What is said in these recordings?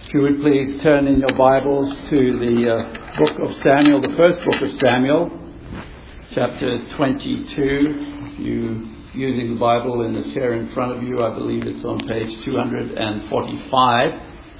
If you would please turn in your Bibles to the book of Samuel, the first book of Samuel, chapter 22. If you're using the Bible in the chair in front of you, I believe it's on page 245.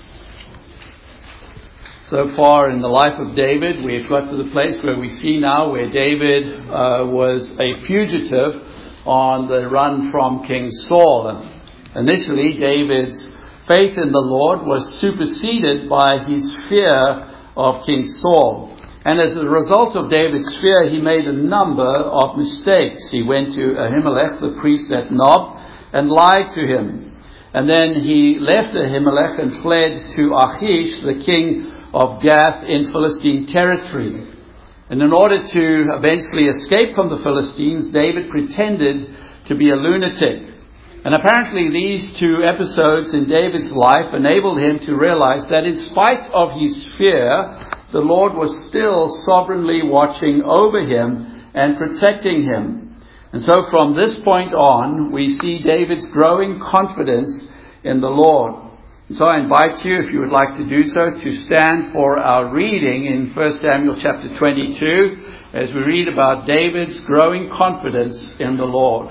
So far in the life of David, we have got to the place where we see now where David was a fugitive on the run from King Saul. Initially, David's faith in the Lord was superseded by his fear of King Saul. And as a result of David's fear, he made a number of mistakes. He went to Ahimelech, the priest at Nob, and lied to him. And then he left Ahimelech and fled to Achish, the king of Gath in Philistine territory. And in order to eventually escape from the Philistines, David pretended to be a lunatic. And apparently these two episodes in David's life enabled him to realize that in spite of his fear, the Lord was still sovereignly watching over him and protecting him. And so from this point on, we see David's growing confidence in the Lord. And so I invite you, if you would like to do so, to stand for our reading in 1 Samuel chapter 22 as we read about David's growing confidence in the Lord.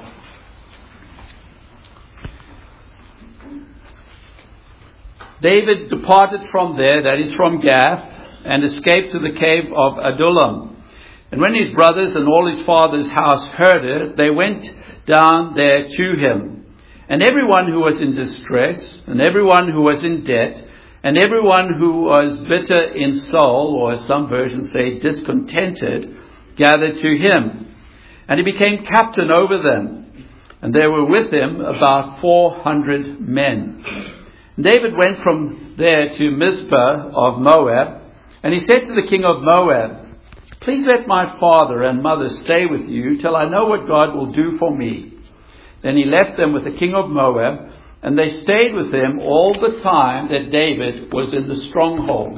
David departed from there, that is from Gath, and escaped to the cave of Adullam. And when his brothers and all his father's house heard it, they went down there to him. And everyone who was in distress, and everyone who was in debt, and everyone who was bitter in soul, or as some versions say, discontented, gathered to him. And he became captain over them. And there were with him about 400 men. David went from there to Mizpah of Moab, and he said to the king of Moab, "Please let my father and mother stay with you till I know what God will do for me." Then he left them with the king of Moab, and they stayed with him all the time that David was in the stronghold.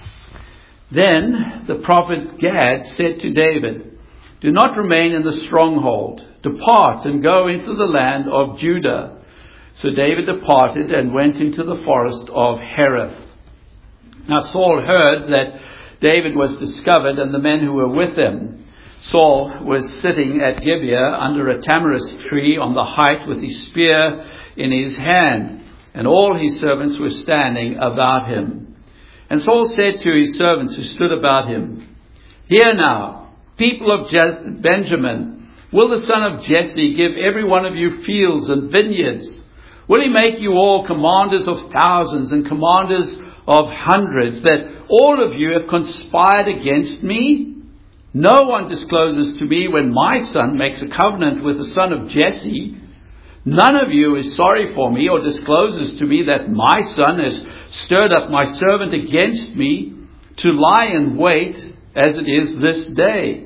Then the prophet Gad said to David, "Do not remain in the stronghold. Depart and go into the land of Judah." So David departed and went into the forest of Hereth. Now Saul heard that David was discovered and the men who were with him. Saul was sitting at Gibeah under a tamarisk tree on the height with his spear in his hand, and all his servants were standing about him. And Saul said to his servants who stood about him, "Hear now, people of Benjamin, will the son of Jesse give every one of you fields and vineyards? Will he make you all commanders of thousands and commanders of hundreds, that all of you have conspired against me? No one discloses to me when my son makes a covenant with the son of Jesse. None of you is sorry for me or discloses to me that my son has stirred up my servant against me to lie in wait as it is this day."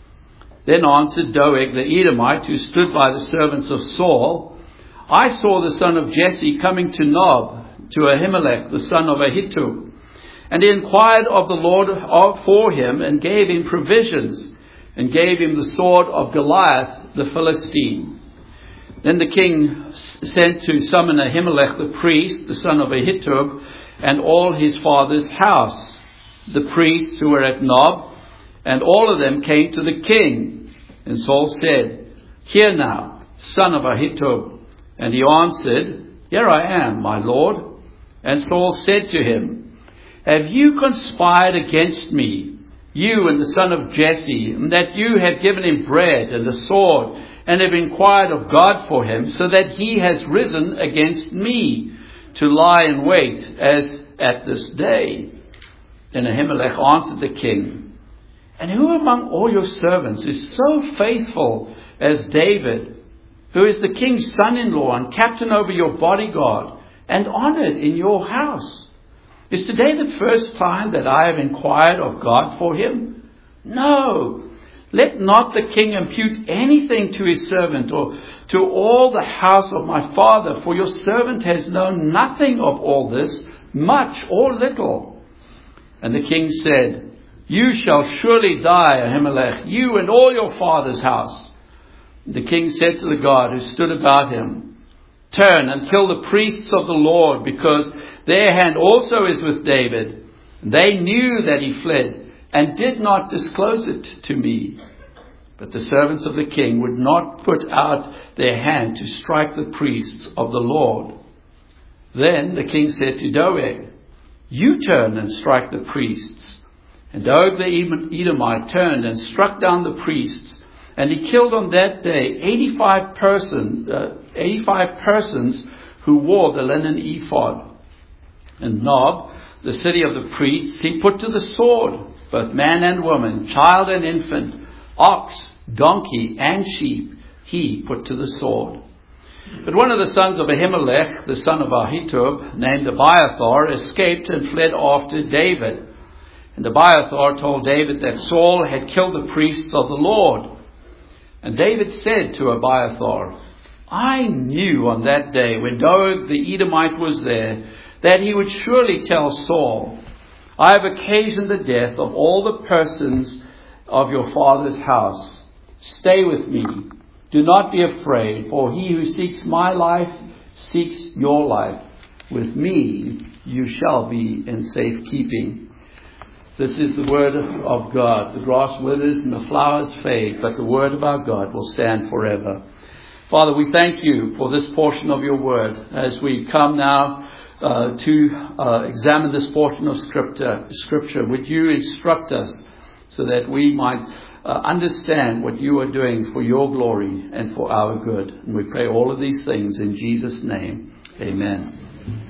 Then answered Doeg the Edomite, who stood by the servants of Saul, "I saw the son of Jesse coming to Nob, to Ahimelech, the son of Ahitub. And he inquired of the Lord for him, and gave him provisions, and gave him the sword of Goliath the Philistine." Then the king sent to summon Ahimelech the priest, the son of Ahitub, and all his father's house, the priests who were at Nob, and all of them came to the king. And Saul said, "Hear now, son of Ahitub." And he answered, "Here I am, my lord." And Saul said to him, "Have you conspired against me, you and the son of Jesse, and that you have given him bread and a sword, and have inquired of God for him, so that he has risen against me to lie in wait as at this day?" Then Ahimelech answered the king, "And who among all your servants is so faithful as David, who is the king's son-in-law and captain over your bodyguard, and honored in your house? Is today the first time that I have inquired of God for him? No, let not the king impute anything to his servant or to all the house of my father, for your servant has known nothing of all this, much or little." And the king said, "You shall surely die, Ahimelech, you and all your father's house." The king said to the guard who stood about him, turn and kill the priests of the Lord, because their hand also is with David. They knew that he fled and did not disclose it to me. But the servants of the king would not put out their hand to strike the priests of the Lord. Then the king said to Doeg, you turn and strike the priests. And Doeg the Edomite turned and struck down the priests. And he killed on that day 85 persons who wore the linen ephod. And Nob, the city of the priests, he put to the sword, both man and woman, child and infant, ox, donkey, and sheep, he put to the sword. But one of the sons of Ahimelech, the son of Ahitub, named Abiathar, escaped and fled after David. And Abiathar told David that Saul had killed the priests of the Lord. And David said to Abiathar, I knew on that day when Doeg the Edomite was there that he would surely tell Saul, I have occasioned the death of all the persons of your father's house. Stay with me. Do not be afraid, for he who seeks my life seeks your life. With me you shall be in safekeeping. This is the word of God. The grass withers and the flowers fade, but the word of our God will stand forever. Father, we thank you for this portion of your word as we come now to examine this portion of Scripture. Would you instruct us so that we might understand what you are doing for your glory and for our good. And we pray all of these things in Jesus' name. Amen.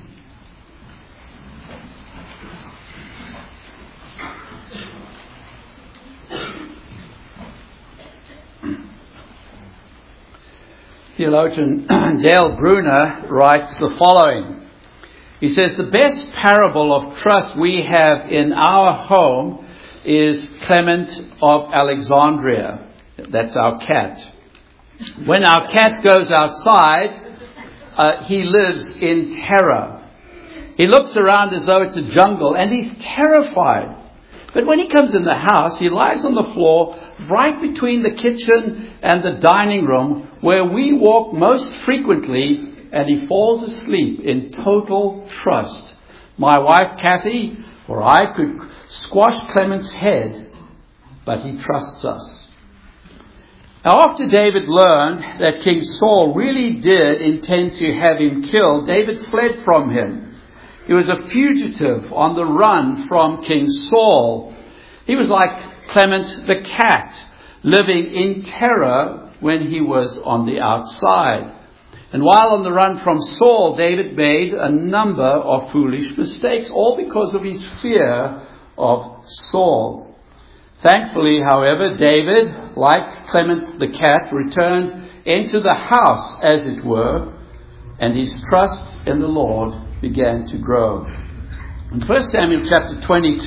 Theologian Dale Bruner writes the following. He says, the best parable of trust we have in our home is Clement of Alexandria. That's our cat. When our cat goes outside, he lives in terror. He looks around as though it's a jungle and he's terrified. But when he comes in the house, he lies on the floor right between the kitchen and the dining room where we walk most frequently, and he falls asleep in total trust. My wife, Kathy, or I could squash Clement's head, but he trusts us. Now, after David learned that King Saul really did intend to have him killed, David fled from him. He was a fugitive on the run from King Saul. He was like Clement the cat, living in terror when he was on the outside. And while on the run from Saul, David made a number of foolish mistakes, all because of his fear of Saul. Thankfully, however, David, like Clement the cat, returned into the house, as it were, and his trust in the Lord began to grow. And 1 Samuel chapter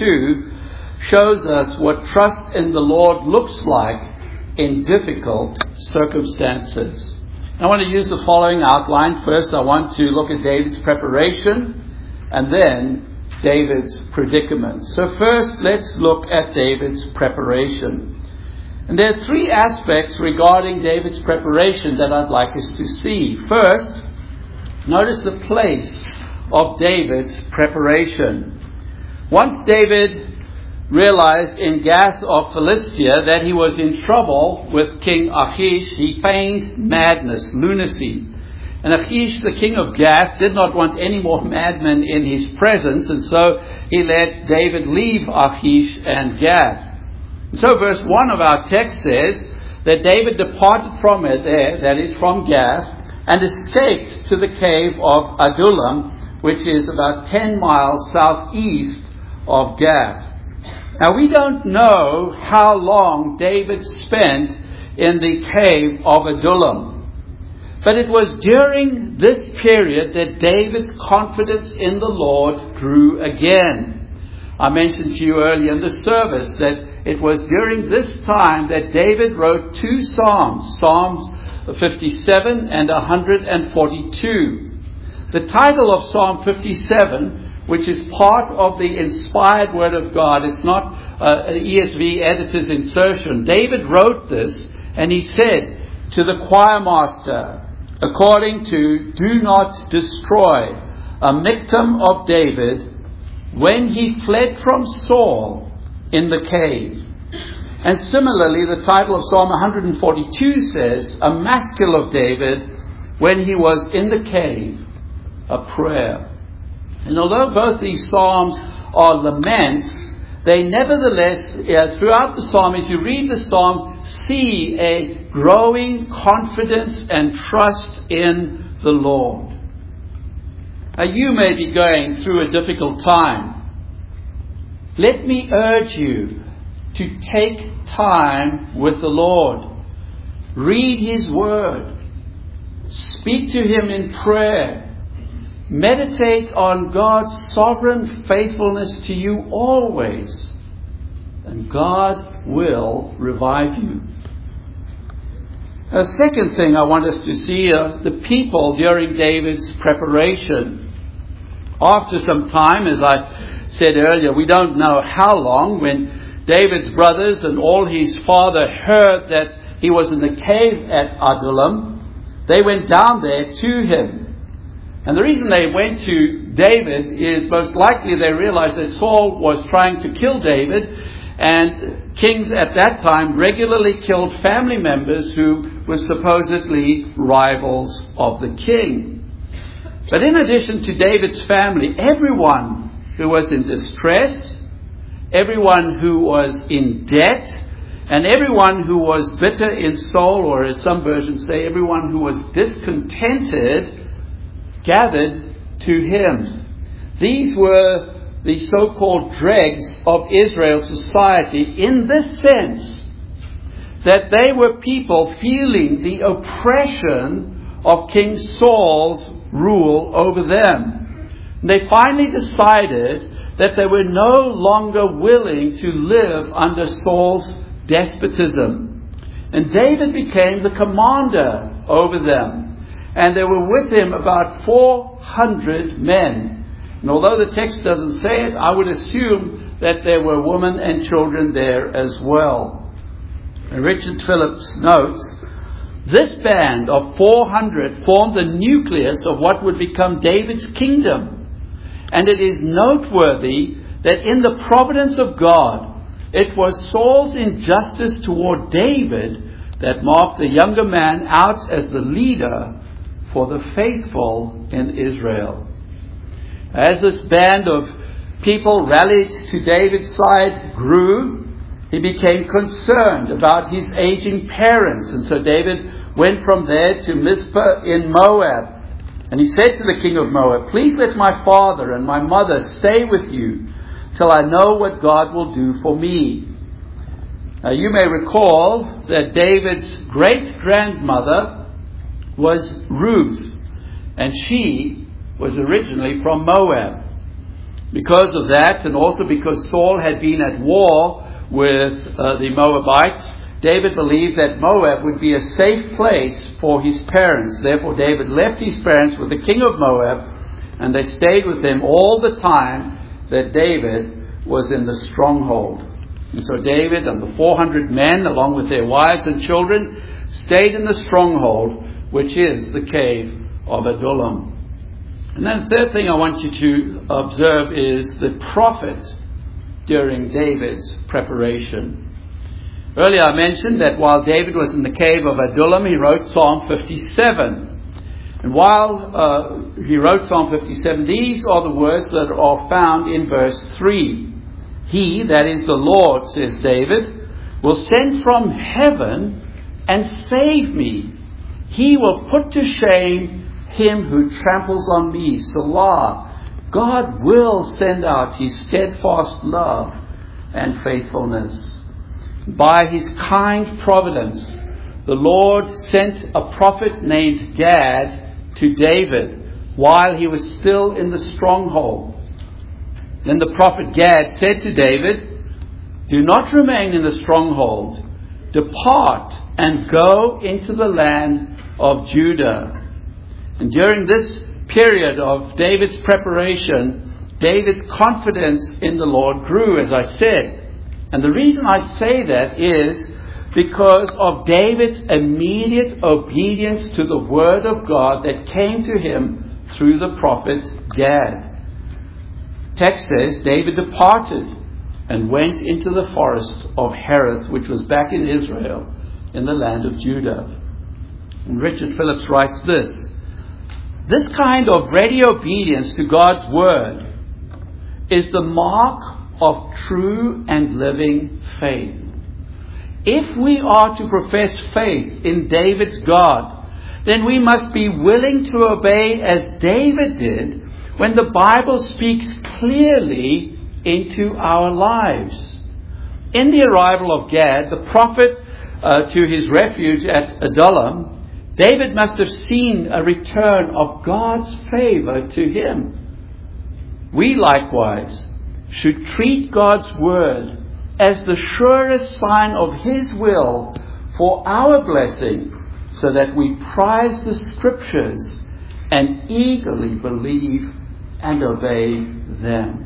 22 shows us what trust in the Lord looks like in difficult circumstances. I want to use the following outline. First, I want to look at David's preparation and then David's predicament. So first, let's look at David's preparation. And there are three aspects regarding David's preparation that I'd like us to see. First, notice the place of David's preparation. Once David realized in Gath of Philistia that he was in trouble with King Achish, he feigned madness, lunacy. And Achish, the king of Gath, did not want any more madmen in his presence, and so he let David leave Achish and Gath. And so verse 1 of our text says that David departed from it there, that is from Gath, and escaped to the cave of Adullam, which is about 10 miles southeast of Gath. Now, we don't know how long David spent in the cave of Adullam, but it was during this period that David's confidence in the Lord grew again. I mentioned to you earlier in the service that it was during this time that David wrote two Psalms, Psalms 57 and 142. The title of Psalm 57, which is part of the inspired Word of God. It's not an ESV editor's insertion. David wrote this, and he said to the choir master, according to "do not destroy," a Michtam of David, when he fled from Saul in the cave. And similarly, the title of Psalm 142 says, a Maskil of David, when he was in the cave, a prayer. And although both these psalms are laments, they nevertheless, throughout the psalm, as you read the psalm, see a growing confidence and trust in the Lord. Now, you may be going through a difficult time. Let me urge you to take time with the Lord. Read His Word. Speak to Him in prayer. Meditate on God's sovereign faithfulness to you always. And God will revive you. A second thing I want us to see are the people during David's preparation. After some time, as I said earlier, we don't know how long, when David's brothers and all his father heard that he was in the cave at Adullam, they went down there to him. And the reason they went to David is most likely they realized that Saul was trying to kill David, and kings at that time regularly killed family members who were supposedly rivals of the king. But in addition to David's family, everyone who was in distress, everyone who was in debt, and everyone who was bitter in soul, or as some versions say, everyone who was discontented, gathered to him. These were the so-called dregs of Israel's society, in this sense that they were people feeling the oppression of King Saul's rule over them. And they finally decided that they were no longer willing to live under Saul's despotism. And David became the commander over them. And there were with him about 400 men. And although the text doesn't say it, I would assume that there were women and children there as well. And Richard Phillips notes, this band of 400 formed the nucleus of what would become David's kingdom. And it is noteworthy that in the providence of God, it was Saul's injustice toward David that marked the younger man out as the leader for the faithful in Israel. As this band of people rallied to David's side grew, he became concerned about his aging parents. And so David went from there to Mizpah in Moab. And he said to the king of Moab, please let my father and my mother stay with you till I know what God will do for me. Now, you may recall that David's great-grandmother was Ruth, and she was originally from Moab. Because of that, and also because Saul had been at war with the Moabites, David believed that Moab would be a safe place for his parents. Therefore, David left his parents with the king of Moab, and they stayed with him all the time that David was in the stronghold. And so David and the 400 men, along with their wives and children, stayed in the stronghold, which is the cave of Adullam. And then the third thing I want you to observe is the prophet during David's preparation. Earlier I mentioned that while David was in the cave of Adullam, he wrote Psalm 57. And while he wrote Psalm 57, these are the words that are found in verse 3. He, that is the Lord, says David, will send from heaven and save me. He will put to shame him who tramples on me. Salah. God will send out His steadfast love and faithfulness. By His kind providence, the Lord sent a prophet named Gad to David while he was still in the stronghold. Then the prophet Gad said to David, do not remain in the stronghold. Depart and go into the land of Judah. And during this period of David's preparation, David's confidence in the Lord grew, as I said. And the reason I say that is because of David's immediate obedience to the word of God that came to him through the prophet Gad. Text says, David departed and went into the forest of Hereth, which was back in Israel, in the land of Judah. And Richard Phillips writes this: this kind of ready obedience to God's word is the mark of true and living faith. If we are to profess faith in David's God, then we must be willing to obey as David did when the Bible speaks clearly into our lives. In the arrival of Gad, the prophet, to his refuge at Adullam, David must have seen a return of God's favor to him. We likewise should treat God's word as the surest sign of his will for our blessing, so that we prize the scriptures and eagerly believe and obey them.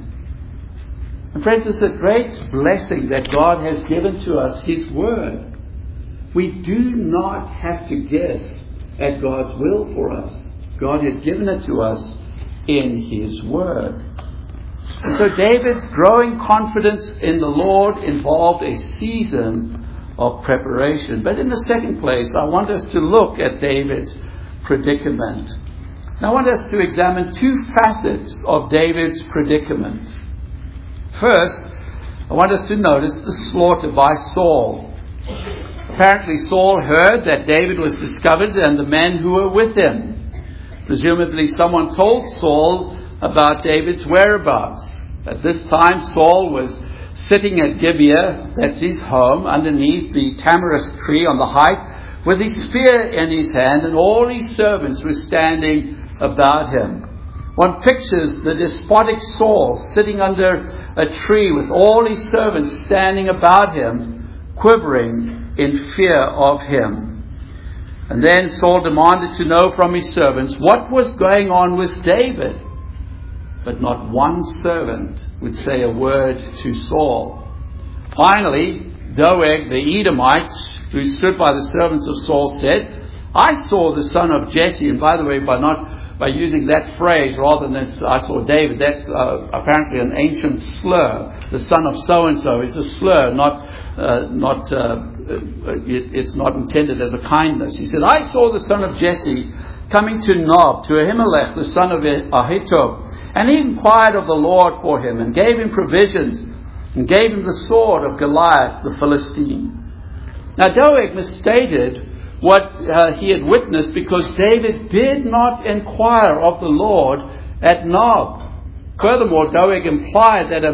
And friends, it's a great blessing that God has given to us, his word. We do not have to guess at God's will for us. God has given it to us in his word. And so David's growing confidence in the Lord involved a season of preparation. But in the second place, I want us to look at David's predicament. And I want us to examine two facets of David's predicament. First, I want us to notice the slaughter by Saul. Apparently Saul heard that David was discovered and the men who were with him. Presumably someone told Saul about David's whereabouts. At this time Saul was sitting at Gibeah, that's his home, underneath the tamarisk tree on the height, with his spear in his hand, and all his servants were standing about him. One pictures the despotic Saul sitting under a tree with all his servants standing about him, quivering in fear of him. And then Saul demanded to know from his servants what was going on with David. But not one servant would say a word to Saul. Finally, Doeg the Edomite, who stood by the servants of Saul, said, I saw the son of Jesse. And by the way, by using that phrase rather than I saw David, that's apparently an ancient slur. The son of so-and-so is a slur, it's not intended as a kindness. He said, I saw the son of Jesse coming to Nob, to Ahimelech, the son of Ahitub. And he inquired of the Lord for him, and gave him provisions, and gave him the sword of Goliath the Philistine. Now Doeg misstated what he had witnessed, because David did not inquire of the Lord at Nob. Furthermore, Doeg implied that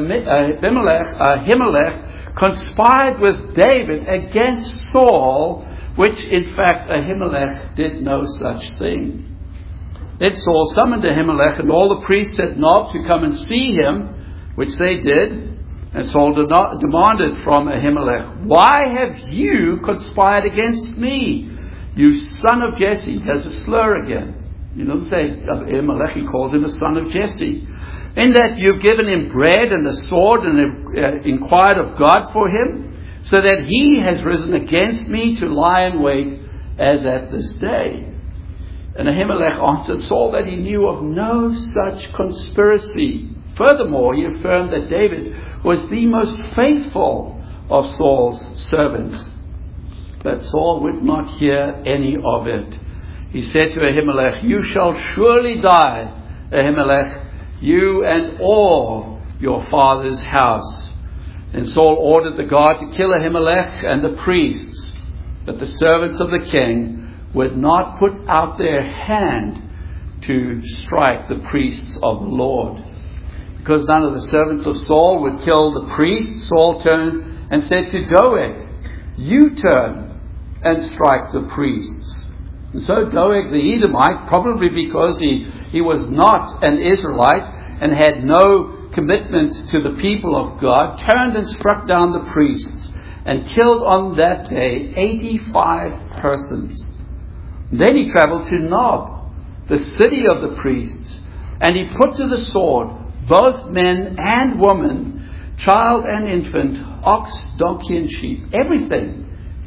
Ahimelech conspired with David against Saul, which in fact Ahimelech did no such thing. Then Saul summoned Ahimelech and all the priests at Nob to come and see him, which they did. And Saul demanded from Ahimelech, why have you conspired against me, you son of Jesse? There's a slur again. He doesn't say Ahimelech, he calls him a son of Jesse. In that you've given him bread and a sword and have inquired of God for him, so that he has risen against me to lie in wait as at this day. And Ahimelech answered Saul that he knew of no such conspiracy. Furthermore, he affirmed that David was the most faithful of Saul's servants. But Saul would not hear any of it. He said to Ahimelech, you shall surely die, Ahimelech, you and all your father's house. And Saul ordered the guard to kill Ahimelech and the priests. But the servants of the king would not put out their hand to strike the priests of the Lord. Because none of the servants of Saul would kill the priests, Saul turned and said to Doeg, you turn and strike the priests. And so Doeg the Edomite, probably because he was not an Israelite and had no commitment to the people of God, turned and struck down the priests and killed on that day 85 persons. Then he traveled to Nob, the city of the priests, and he put to the sword both men and women, child and infant, ox, donkey and sheep, everything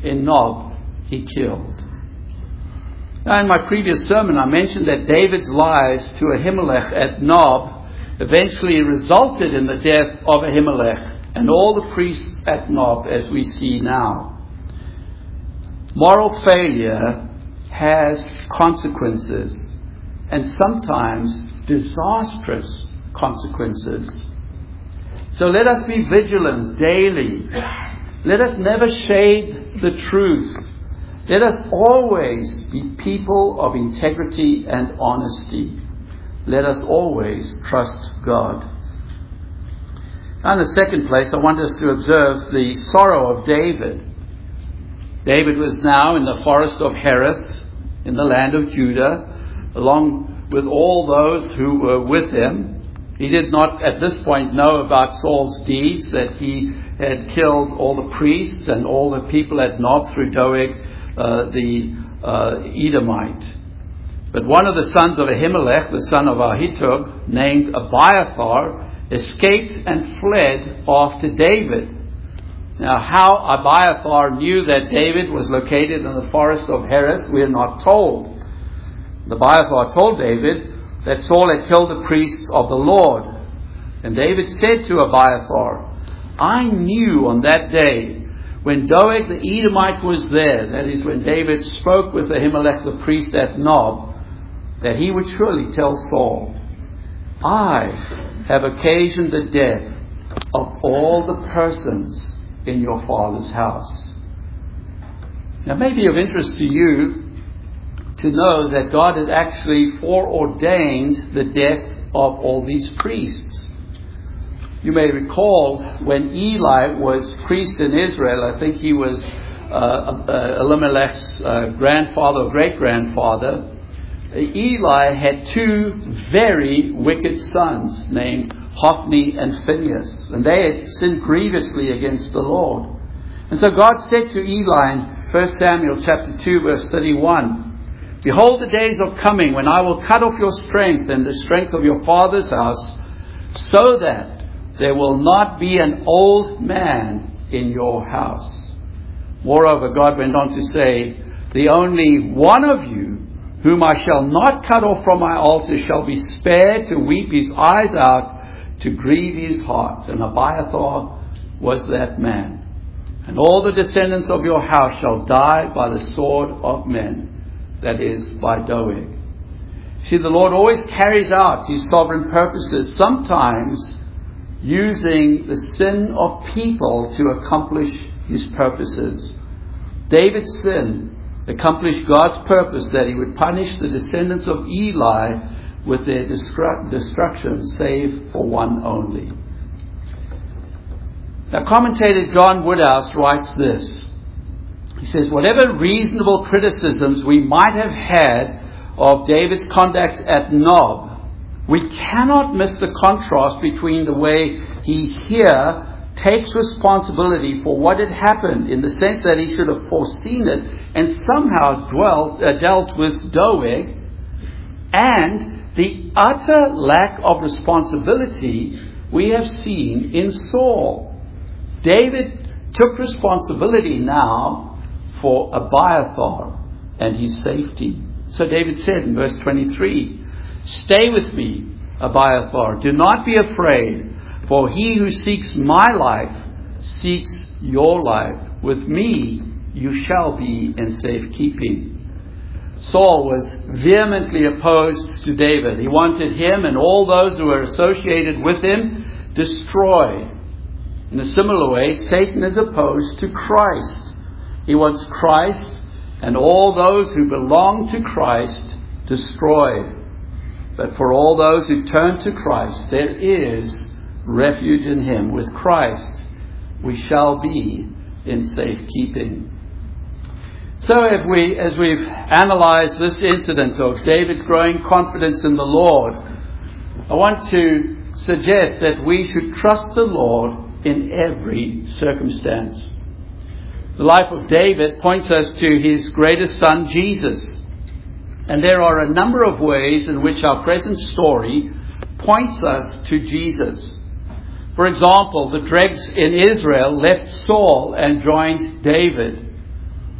in Nob he killed. Now, in my previous sermon, I mentioned that David's lies to Ahimelech at Nob eventually resulted in the death of Ahimelech and all the priests at Nob, as we see now. Moral failure has consequences, and sometimes disastrous consequences. So let us be vigilant daily. Let us never shade the truth. Let us always be people of integrity and honesty. Let us always trust God. Now, in the second place, I want us to observe the sorrow of David. David was now in the forest of Hereth, in the land of Judah, along with all those who were with him. He did not at this point know about Saul's deeds, that he had killed all the priests and all the people at Nob through Doeg, the Edomite. But one of the sons of Ahimelech, the son of Ahitub, named Abiathar, escaped and fled after David. Now, how Abiathar knew that David was located in the forest of Hereth, we are not told. Abiathar told David that Saul had killed the priests of the Lord. And David said to Abiathar, I knew on that day when Doeg the Edomite was there, that is when David spoke with Ahimelech the priest at Nob, that he would surely tell Saul, I have occasioned the death of all the persons in your father's house. Now, it may be of interest to you to know that God had actually foreordained the death of all these priests. You may recall when Eli was priest in Israel, I think he was Elimelech's grandfather or great-grandfather. Eli had two very wicked sons named Hophni and Phinehas, and they had sinned grievously against the Lord. And so God said to Eli in 1 Samuel chapter 2 verse 31, Behold, the days are coming when I will cut off your strength and the strength of your father's house, so that there will not be an old man in your house. Moreover, God went on to say, The only one of you whom I shall not cut off from my altar shall be spared to weep his eyes out, to grieve his heart. And Abiathar was that man. And all the descendants of your house shall die by the sword of men, that is, by Doeg. See, the Lord always carries out his sovereign purposes, sometimes using the sin of people to accomplish his purposes. David's sin accomplished God's purpose that he would punish the descendants of Eli with their destruction, save for one only. Now, commentator John Woodhouse writes this. He says, whatever reasonable criticisms we might have had of David's conduct at Nob, we cannot miss the contrast between the way he here takes responsibility for what had happened, in the sense that he should have foreseen it and somehow dealt with Doeg, and the utter lack of responsibility we have seen in Saul. David took responsibility now for Abiathar and his safety. So David said in verse 23, Stay with me, Abiathar, do not be afraid, for he who seeks my life seeks your life. With me you shall be in safekeeping. Saul was vehemently opposed to David. He wanted him and all those who were associated with him destroyed. In a similar way, Satan is opposed to Christ. He wants Christ and all those who belong to Christ destroyed. But for all those who turn to Christ, there is refuge in him. With Christ, we shall be in safekeeping. So as we've analyzed this incident of David's growing confidence in the Lord, I want to suggest that we should trust the Lord in every circumstance. The life of David points us to his greatest son, Jesus. And there are a number of ways in which our present story points us to Jesus. For example, the dregs in Israel left Saul and joined David.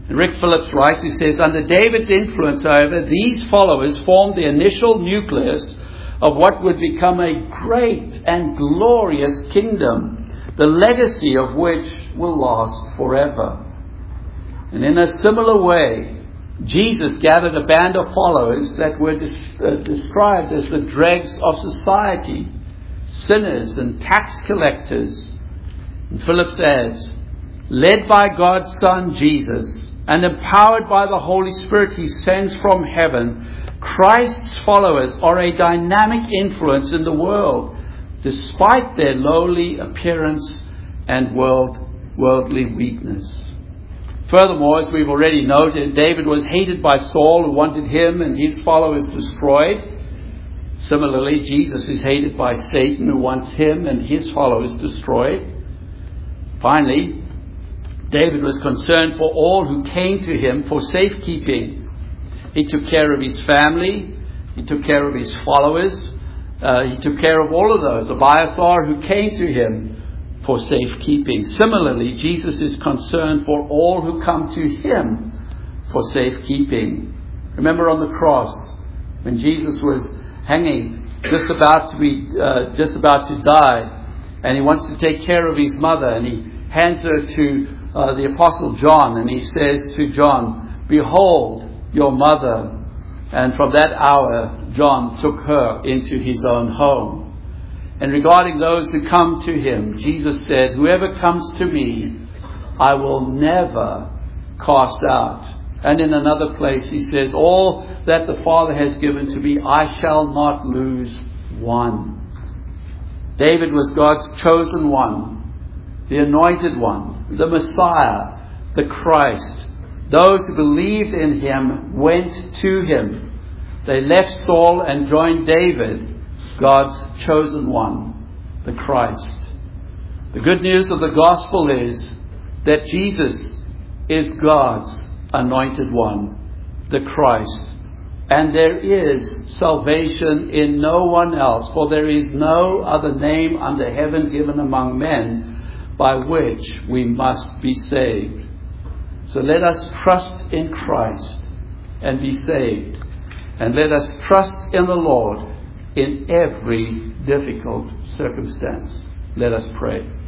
And Rick Phillips writes, he says, under David's influence, however, these followers formed the initial nucleus of what would become a great and glorious kingdom, the legacy of which will last forever. And in a similar way, Jesus gathered a band of followers that were described as the dregs of society, sinners and tax collectors. And Phillips adds, led by God's Son Jesus and empowered by the Holy Spirit he sends from heaven, Christ's followers are a dynamic influence in the world, despite their lowly appearance and worldly weakness. Furthermore, as we've already noted, David was hated by Saul, who wanted him and his followers destroyed. Similarly, Jesus is hated by Satan, who wants him and his followers destroyed. Finally, David was concerned for all who came to him for safekeeping. He took care of his family. He took care of his followers. He took care of all of those. Abiathar, who came to him for safekeeping. Similarly, Jesus is concerned for all who come to him for safekeeping. Remember on the cross, when Jesus was hanging, just about to die, and he wants to take care of his mother, and he hands her to the Apostle John, and he says to John, behold your mother. And from that hour, John took her into his own home. And regarding those who come to him, Jesus said, whoever comes to me, I will never cast out. And in another place he says, all that the Father has given to me, I shall not lose one. David was God's chosen one, the anointed one, the Messiah, the Christ. Those who believed in him went to him. They left Saul and joined David, God's chosen one, the Christ. The good news of the gospel is that Jesus is God's anointed one, the Christ. And there is salvation in no one else, for there is no other name under heaven given among men by which we must be saved. So let us trust in Christ and be saved. And let us trust in the Lord in every difficult circumstance. Let us pray.